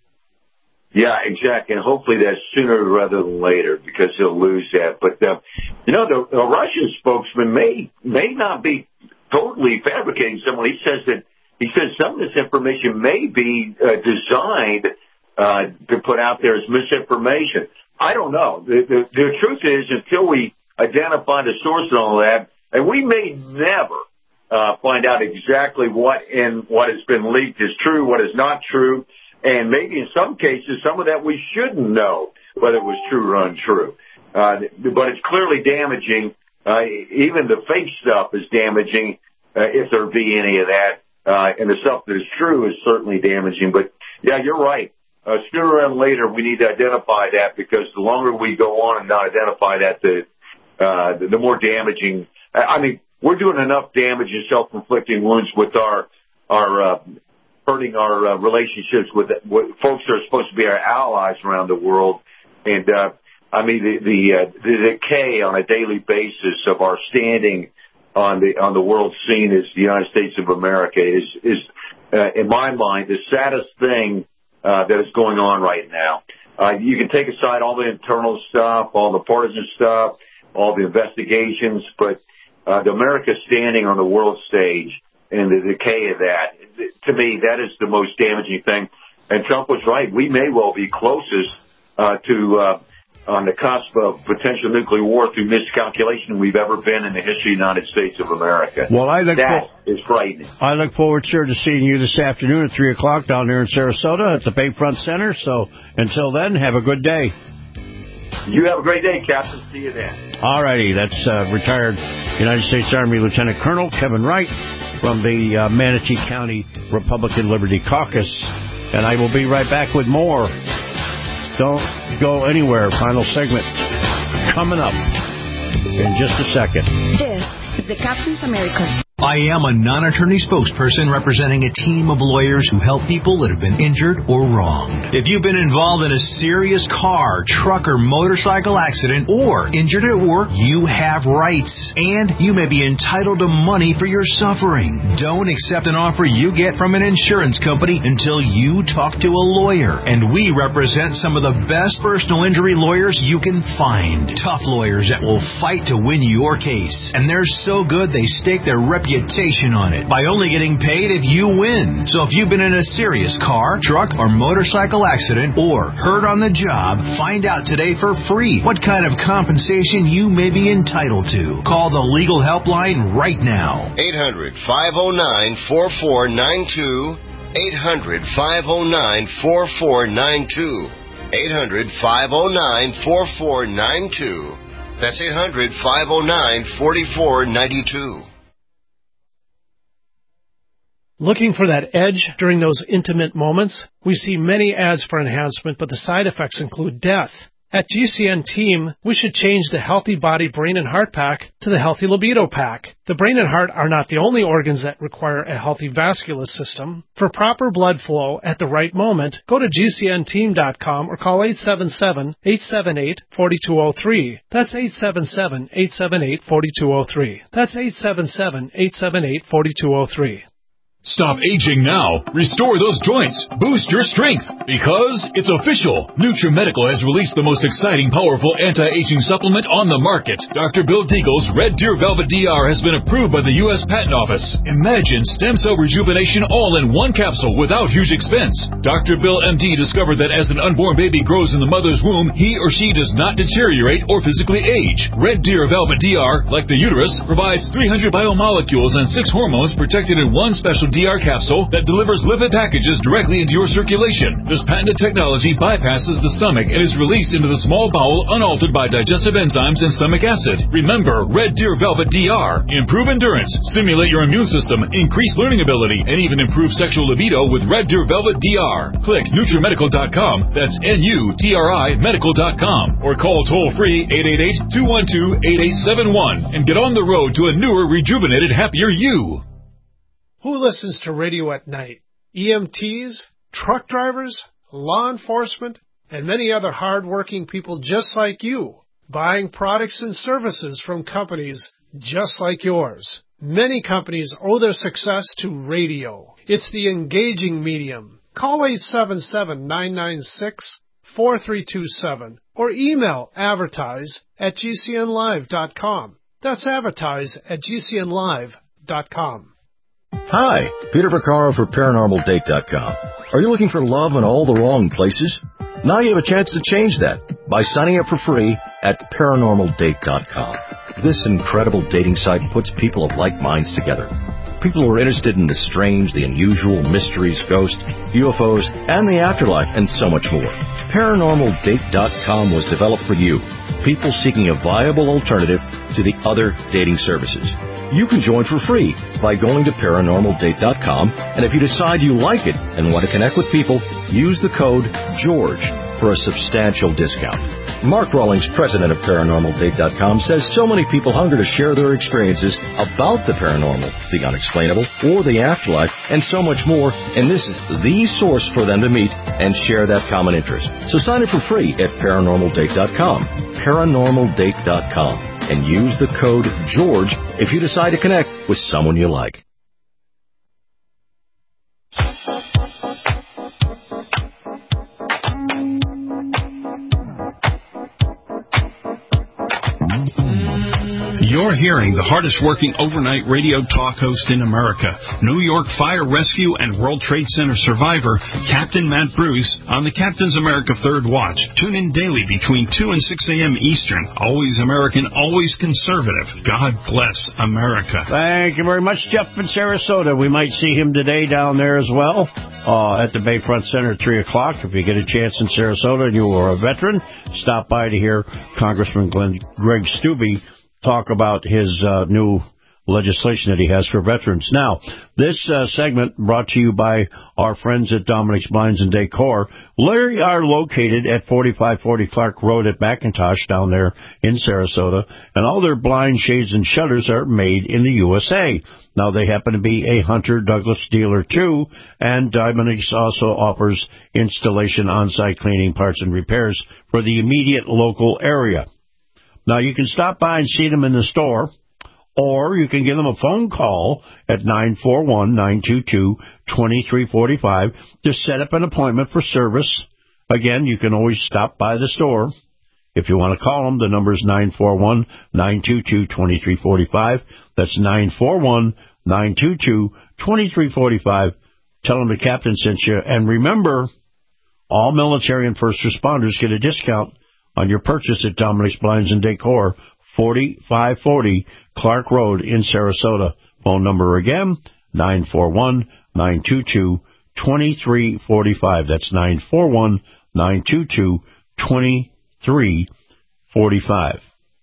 Yeah, exactly. And hopefully that's sooner rather than later, because he'll lose that. But, uh, you know, the, the Russian spokesman may may not be totally fabricating someone. He says that he says some of this information may be uh, designed uh, to put out there as misinformation. I don't know. The, the, the truth is, until we identify the source and all that, and we may never uh, find out exactly what in what has been leaked is true, what is not true. And maybe in some cases, some of that we shouldn't know whether it was true or untrue. Uh, but it's clearly damaging. Uh, even the fake stuff is damaging, uh, if there be any of that. Uh, and the stuff that is true is certainly damaging. But, yeah, you're right. Uh, sooner or later, we need to identify that, because the longer we go on and not identify that, the, uh, the, the more damaging. I mean, we're doing enough damage and self-inflicting wounds with our, our, uh, hurting our uh, relationships with, with folks that are supposed to be our allies around the world. And, uh, I mean, the, the, uh, the decay on a daily basis of our standing on the, on the world scene as the United States of America is, is, uh, in my mind, the saddest thing, uh, that is going on right now. Uh, you can take aside all the internal stuff, all the partisan stuff, all the investigations, but, uh, the America standing on the world stage and the decay of that, to me, that is the most damaging thing. And Trump was right. We may well be closest uh, to uh, on the cusp of potential nuclear war through miscalculation we've ever been in the history of the United States of America. Well, I look that for- is frightening. I look forward, sir, to seeing you this afternoon at three o'clock down here in Sarasota at the Bayfront Center. So until then, have a good day. You have a great day, Captain. See you then. All righty. That's uh, retired United States Army Lieutenant Colonel Kevin Wright from the uh, Manatee County Republican Liberty Caucus. And I will be right back with more. Don't go anywhere. Final segment coming up in just a second. This is the Captain's America. I am a non-attorney spokesperson representing a team of lawyers who help people that have been injured or wronged. If you've been involved in a serious car, truck, or motorcycle accident, or injured at work, you have rights, and you may be entitled to money for your suffering. Don't accept an offer you get from an insurance company until you talk to a lawyer, and we represent some of the best personal injury lawyers you can find. Tough lawyers that will fight to win your case, and they're so good they stake their reputation reputation on it by only getting paid if you win. So if you've been in a serious car, truck, or motorcycle accident or hurt on the job, find out today for free what kind of compensation you may be entitled to. Call the legal helpline right now. eight hundred, five oh nine, four four nine two. eight hundred, five oh nine, four four nine two. eight hundred, five oh nine, four four nine two. That's eight hundred, five oh nine, four four nine two. Looking for that edge during those intimate moments? We see many ads for enhancement, but the side effects include death. At G C N Team, we should change the Healthy Body, Brain, and Heart Pack to the Healthy Libido Pack. The brain and heart are not the only organs that require a healthy vascular system. For proper blood flow at the right moment, go to G C N team dot com or call eight seven seven, eight seven eight, four two zero three. That's eight seven seven, eight seven eight, four two zero three. That's eight seven seven, eight seven eight, four two zero three. Stop aging now. Restore those joints. Boost your strength. Because it's official. NutriMedical has released the most exciting, powerful anti-aging supplement on the market. Doctor Bill Deagle's Red Deer Velvet D R has been approved by the U S Patent Office. Imagine stem cell rejuvenation all in one capsule without huge expense. Doctor Bill M D discovered that as an unborn baby grows in the mother's womb, he or she does not deteriorate or physically age. Red Deer Velvet D R, like the uterus, provides three hundred biomolecules and six hormones protected in one special D R capsule that delivers lipid packages directly into your circulation. This patented technology bypasses the stomach and is released into the small bowel unaltered by digestive enzymes and stomach acid. Remember, Red Deer Velvet D R. Improve endurance, stimulate your immune system, increase learning ability, and even improve sexual libido with Red Deer Velvet D R. Click NutriMedical dot com, that's N U T R I medical dot com, or call toll-free eight eight eight, two one two, eight eight seven one and get on the road to a newer, rejuvenated, happier you. Who listens to radio at night? E M Ts, truck drivers, law enforcement, and many other hard-working people just like you, buying products and services from companies just like yours. Many companies owe their success to radio. It's the engaging medium. Call eight seven seven, nine nine six, four three two seven or email advertise at G C N live dot com. That's advertise at G C N live dot com. Hi, Peter Vaccaro for Paranormal Date dot com. Are you looking for love in all the wrong places? Now you have a chance to change that by signing up for free at Paranormal Date dot com. This incredible dating site puts people of like minds together. People who are interested in the strange, the unusual, mysteries, ghosts, U F Os, and the afterlife, and so much more. Paranormal Date dot com was developed for you, people seeking a viable alternative to the other dating services. You can join for free by going to Paranormal Date dot com, and if you decide you like it and want to connect with people, use the code GEORGE for a substantial discount. Mark Rawlings, president of Paranormal Date dot com, says so many people hunger to share their experiences about the paranormal, the unexplainable, or the afterlife, and so much more, and this is the source for them to meet and share that common interest. So sign up for free at Paranormal Date dot com, Paranormal Date dot com, and use the code GEORGE if you decide to connect with someone you like. You're hearing the hardest-working overnight radio talk host in America, New York Fire Rescue and World Trade Center survivor, Captain Matt Bruce, on the Captain's America Third Watch. Tune in daily between two and six a.m. Eastern. Always American, always conservative. God bless America. Thank you very much, Jeff in Sarasota. We might see him today down there as well uh, at the Bayfront Center at three o'clock. If you get a chance in Sarasota and you are a veteran, stop by to hear Congressman Glenn, Greg Steube talk about his uh, new legislation that he has for veterans. Now, this uh, segment brought to you by our friends at Dominic's Blinds and Decor. They are located at forty-five forty Clark Road at McIntosh down there in Sarasota, and all their blind shades and shutters are made in the U S A. Now, they happen to be a Hunter Douglas dealer, too, and Dominic's also offers installation, on-site cleaning, parts, and repairs for the immediate local area. Now, you can stop by and see them in the store, or you can give them a phone call at nine four one, nine two two, two three four five to set up an appointment for service. Again, you can always stop by the store. If you want to call them, the number is nine four one, nine two two, two three four five. That's nine four one, nine two two, two three four five. Tell them the captain sent you. And remember, all military and first responders get a discount on your purchase at Dominic's Blinds and Decor, forty-five forty Clark Road in Sarasota. Phone number again, nine four one, nine two two, two three four five. That's nine four one, nine two two, two three four five.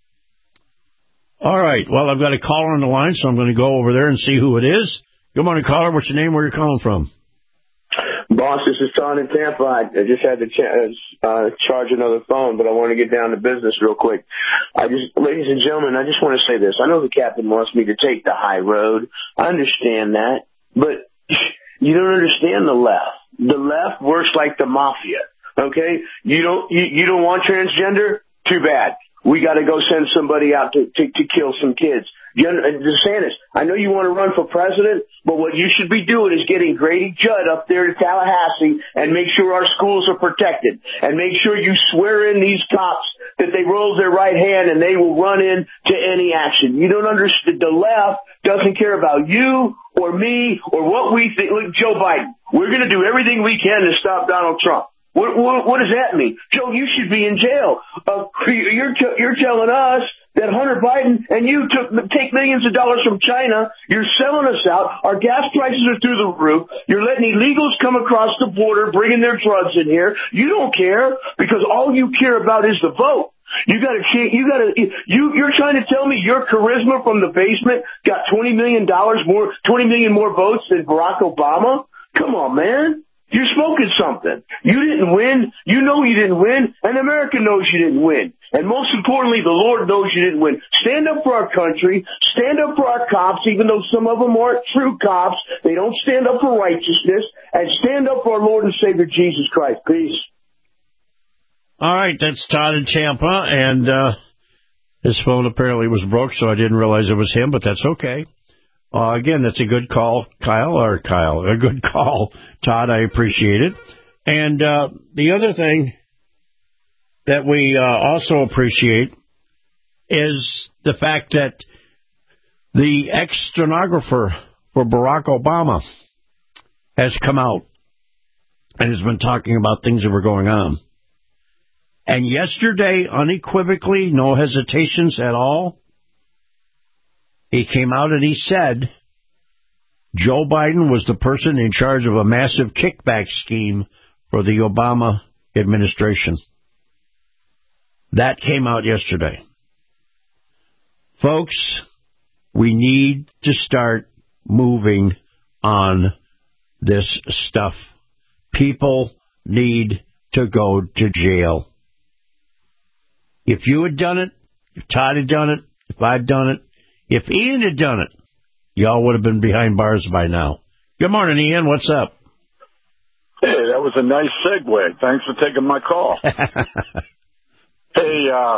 All right, well, I've got a caller on the line, so I'm going to go over there and see who it is. Good morning, caller. What's your name? Where are you calling from? Boss, this is Todd in Tampa. I I just had to ch- uh, charge another phone, but I want to get down to business real quick. I just, ladies and gentlemen, I just want to say this. I know the captain wants me to take the high road. I understand that, but you don't understand the left. The left works like the mafia. Okay, you don't you, you don't want transgender? Too bad. We got to go send somebody out to, to, to kill some kids. DeSantis, I know you want to run for president, but what you should be doing is getting Grady Judd up there to Tallahassee and make sure our schools are protected. And make sure you swear in these cops that they roll their right hand and they will run in to any action. You don't understand. The left doesn't care about you or me or what we think. Look, Joe Biden, we're going to do everything we can to stop Donald Trump. What, what, what does that mean? Joe, you should be in jail. Uh, you're, t- you're telling us that Hunter Biden and you took, take millions of dollars from China. You're selling us out. Our gas prices are through the roof. You're letting illegals come across the border, bringing their drugs in here. You don't care because all you care about is the vote. You got to, you got to, you, you're trying to tell me your charisma from the basement got twenty million dollars more, twenty million more votes than Barack Obama? Come on, man. You're smoking something. You didn't win. You know you didn't win. And America knows you didn't win. And most importantly, the Lord knows you didn't win. Stand up for our country. Stand up for our cops, even though some of them aren't true cops. They don't stand up for righteousness. And stand up for our Lord and Savior, Jesus Christ. Peace. All right, that's Todd in Tampa. And uh, his phone apparently was broke, so I didn't realize it was him, but that's okay. Uh, again, that's a good call, Kyle, or Kyle, a good call, Todd. I appreciate it. And uh, the other thing that we uh, also appreciate is the fact that the ex-stenographer for Barack Obama has come out and has been talking about things that were going on. And yesterday, unequivocally, no hesitations at all, he came out and he said Joe Biden was the person in charge of a massive kickback scheme for the Obama administration. That came out yesterday. Folks, we need to start moving on this stuff. People need to go to jail. If you had done it, if Todd had done it, if I'd done it, if Ian had done it, y'all would have been behind bars by now. Good morning, Ian. What's up? Hey, that was a nice segue. Thanks for taking my call. Hey, uh,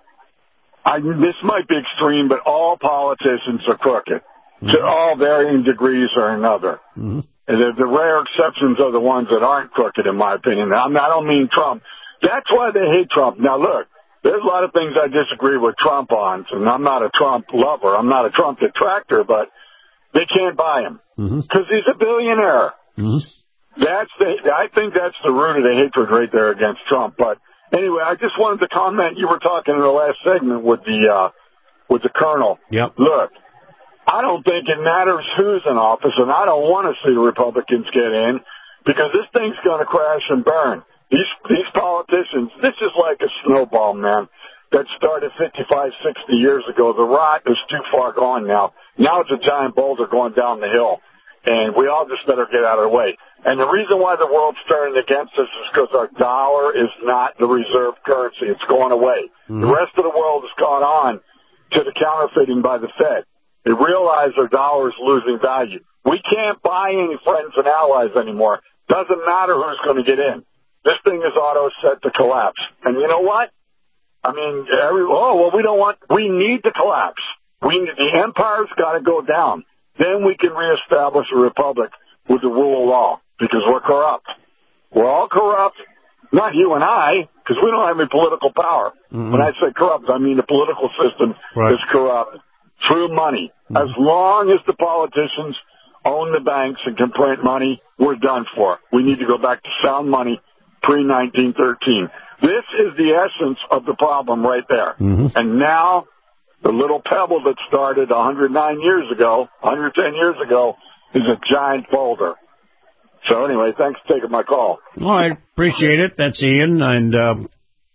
I, this might be extreme, but all politicians are crooked mm-hmm. to all varying degrees or another. Mm-hmm. And the, the rare exceptions are the ones that aren't crooked, in my opinion. I, mean, I don't mean Trump. That's why they hate Trump. Now, look. There's a lot of things I disagree with Trump on, and I'm not a Trump lover. I'm not a Trump detractor, but they can't buy him because mm-hmm. he's a billionaire. Mm-hmm. That's the. I think that's the root of the hatred right there against Trump. But anyway, I just wanted to comment. You were talking in the last segment with the uh, with the colonel. Yep. Look, I don't think it matters who's in office, and I don't want to see the Republicans get in because this thing's going to crash and burn. These these politicians, this is like a snowball, man, that started fifty-five, sixty years ago. The rot is too far gone now. Now it's a giant boulder going down the hill, and we all just better get out of the way. And the reason why the world's turning against us is because our dollar is not the reserve currency. It's going away. Mm-hmm. The rest of the world has gone on to the counterfeiting by the Fed. They realize our dollar is losing value. We can't buy any friends and allies anymore. Doesn't matter who's going to get in. This thing is auto set to collapse. And you know what? I mean, every, oh, well, we don't want, we need to collapse. We need, the empire's got to go down. Then we can reestablish a republic with the rule of law because we're corrupt. We're all corrupt. Not you and I, because we don't have any political power. Mm-hmm. When I say corrupt, I mean the political system right. is corrupt through money. Mm-hmm. As long as the politicians own the banks and can print money, we're done for. We need to go back to sound money. pre nineteen thirteen. This is the essence of the problem right there. Mm-hmm. And now the little pebble that started one hundred nine years ago, one hundred ten years ago, is a giant boulder. So anyway, thanks for taking my call. Well, I appreciate it. That's Ian, and um,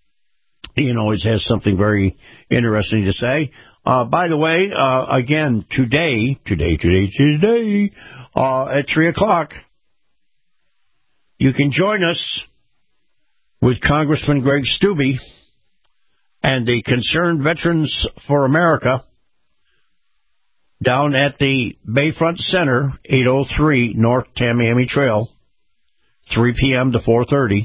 Ian always has something very interesting to say. Uh, by the way, uh, again, today, today, today, today, uh, at three o'clock, you can join us with Congressman Greg Steube and the Concerned Veterans for America down at the Bayfront Center, eight oh three North Tamiami Trail, three p.m. to four thirty.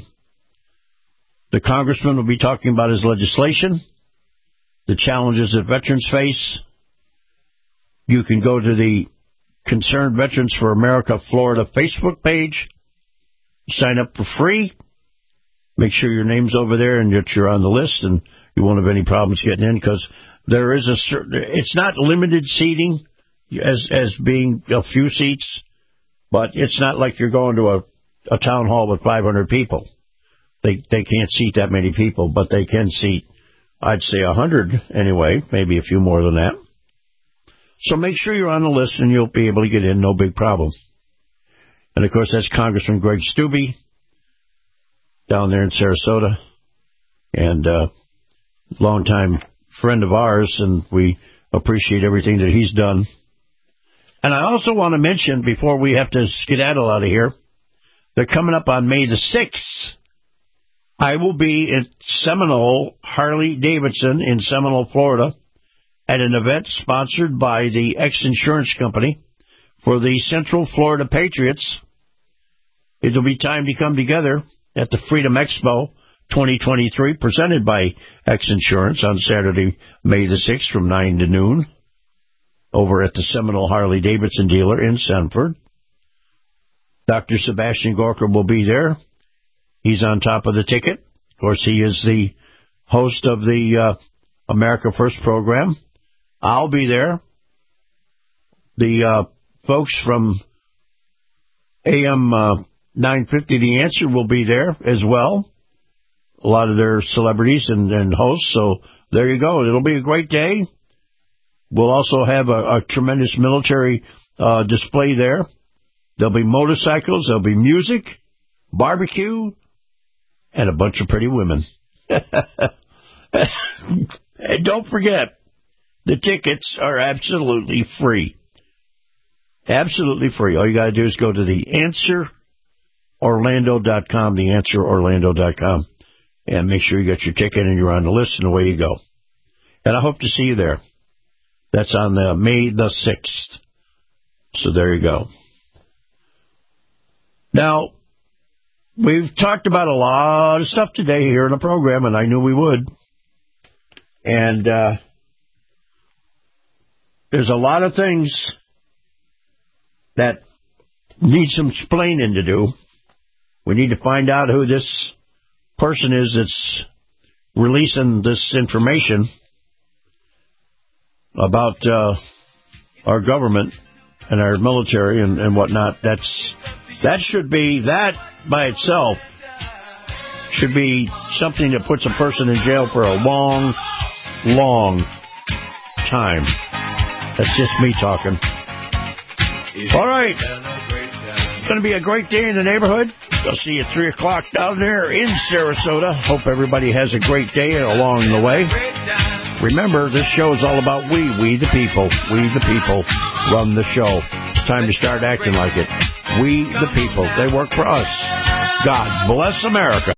The congressman will be talking about his legislation, the challenges that veterans face. You can go to the Concerned Veterans for America Florida Facebook page, sign up for free, make sure your name's over there and that you're on the list and you won't have any problems getting in, because there is a certain, it's not limited seating as as being a few seats, but it's not like you're going to a, a town hall with five hundred people. They they can't seat that many people, but they can seat, I'd say, one hundred anyway, maybe a few more than that. So make sure you're on the list and you'll be able to get in, no big problem. And, of course, that's Congressman Greg Steube down there in Sarasota, and uh, longtime friend of ours, and we appreciate everything that he's done. And I also want to mention, before we have to skedaddle out of here, they're coming up on May the sixth. I will be at Seminole Harley-Davidson in Seminole, Florida, at an event sponsored by the X Insurance Company for the Central Florida Patriots. It'll be time to come together at the Freedom Expo twenty twenty-three, presented by X Insurance on Saturday, May the sixth from nine to noon, over at the Seminole Harley-Davidson dealer in Sanford. Doctor Sebastian Gorka will be there. He's on top of the ticket. Of course, he is the host of the uh, America First program. I'll be there. The uh, folks from A M uh, nine fifty The Answer will be there as well. A lot of their celebrities and, and hosts. So there you go. It'll be a great day. We'll also have a, a tremendous military uh, display there. There'll be motorcycles. There'll be music, barbecue, and a bunch of pretty women. And don't forget, the tickets are absolutely free. Absolutely free. All you got to do is go to the answer orlando dot com, the answer orlando dot com, and make sure you got your ticket and you're on the list, and away you go. And I hope to see you there. That's on the May the sixth. So there you go. Now, we've talked about a lot of stuff today here in the program, and I knew we would. And uh, there's a lot of things that need some explaining to do. We need to find out who this person is that's releasing this information about uh, our government and our military and, and whatnot. That's that should be, that by itself should be something that puts a person in jail for a long, long time. That's just me talking. All right. It's going to be a great day in the neighborhood. I'll see you at three o'clock down there in Sarasota. Hope everybody has a great day along the way. Remember, this show is all about we, we the people. We the people run the show. It's time to start acting like it. We the people. They work for us. God bless America.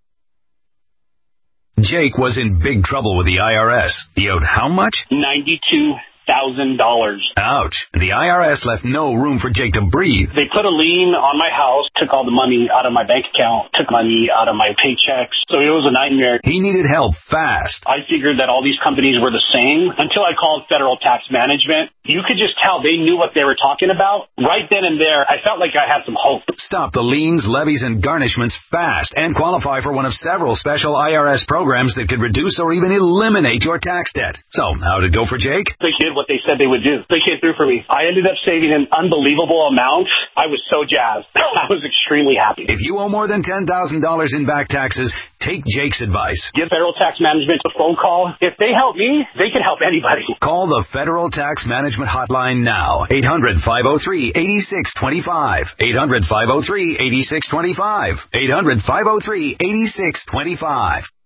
Jake was in big trouble with the I R S. He owed how much? ninety-two thousand dollars. Ouch. The I R S left no room for Jake to breathe. They put a lien on my house, took all the money out of my bank account, took money out of my paychecks. So it was a nightmare. He needed help fast. I figured that all these companies were the same until I called Federal Tax Management. You could just tell they knew what they were talking about. Right then and there, I felt like I had some hope. Stop the liens, levies, and garnishments fast and qualify for one of several special I R S programs that could reduce or even eliminate your tax debt. So, how'd it go for Jake? They did what they said they would do. They came through for me. I ended up saving an unbelievable amount. I was so jazzed. I was extremely happy. If you owe more than ten thousand dollars in back taxes, take Jake's advice. Give Federal Tax Management a phone call. If they help me, they can help anybody. Call the Federal Tax Management Hotline now. eight hundred, five oh three, eight six two five. eight hundred, five oh three, eight six two five. eight hundred, five oh three, eight six two five.